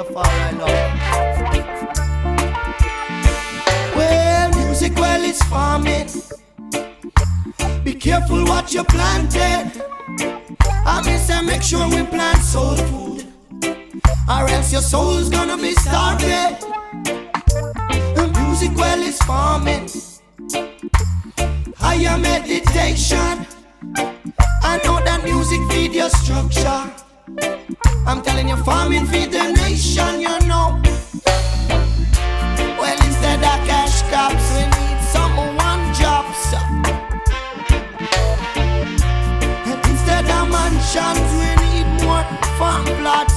Rastafari love. Well, music, well, it's farming. Be careful what you planted. I mean, say make sure we plant soul food, or else your soul's gonna be starving. Music, well, it's farming. Higher meditation. I know that music feed your structure. I'm telling you, farming feed the nation, you know. Well, instead of cash crops, we need some one jobs. And instead of mansions, we need more farm plots.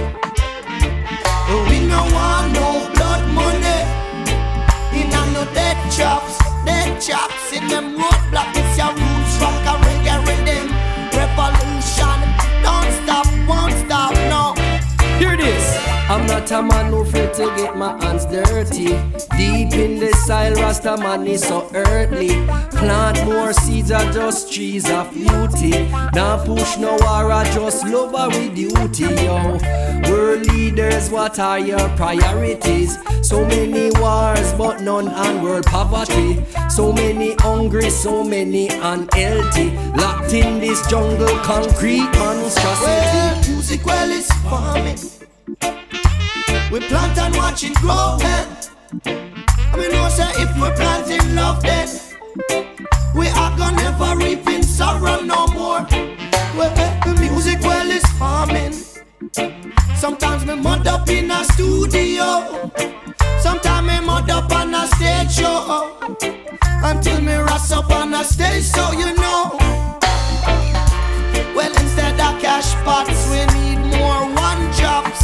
We no want no blood money in no dead chops in them roadblocks. It's your roots, rock a reggae rhythm revolution. Don't stop, won't stop, no. Hear this. I'm not a man who afraid to get my hands dirty. Deep in the soil, Rasta man is so earthly. Plant more seeds are just trees of beauty. Now push no war, I just love her with duty, yo. World leaders, what are your priorities? So many wars, but none on world poverty. So many hungry, so many unhealthy. Locked in this jungle, concrete monstrosity. Well, music, well, it's farming. We plant and watch it grow, eh? I mean, no say if we planting love, then we are gonna never reap in sorrow no more. Well, the music, well, is farming. Sometimes me mud up in a studio, sometimes me mud up on a stage show, until me ras up on a stage, so you know. Well, instead of cash pots, we need more one jobs.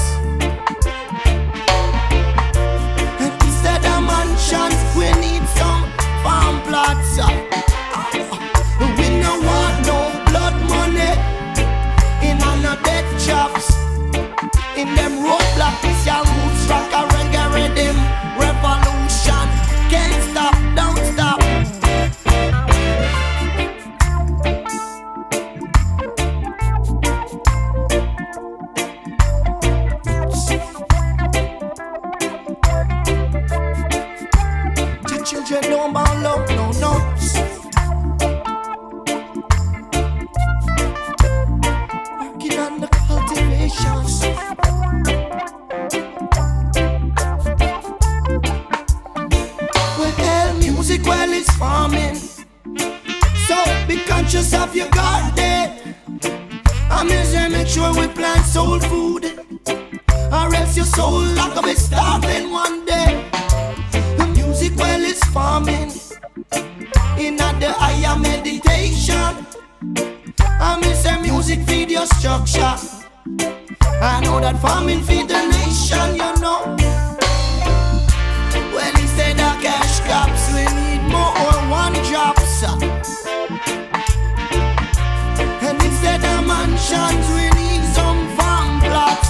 We need some farm plots. We don't want no blood money in no dead chops. In them roadblocks, it's your roots, rock a reggae rhythm revolution. Can't stop, don't stop. Children don't bound love, no notes. Working on the cultivations. Well, music, well, it's farming. So be conscious of your garden. I mean, say make sure we plant soul food, or else your soul not gonna be starving one day. Music, well, it's farming. In the higher meditation, I mean, say music feed your structure. I know that farming feed the nation, you know. Well, instead of cash crops, we need more one jobs. And instead of mansions, we need some farm plots.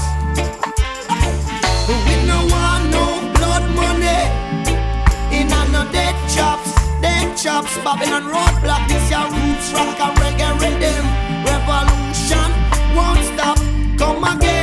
We no want no blood money in no dead chops, Babylon roadblock. This your roots, rock a reggae rhythm revolution. Won't stop, come again.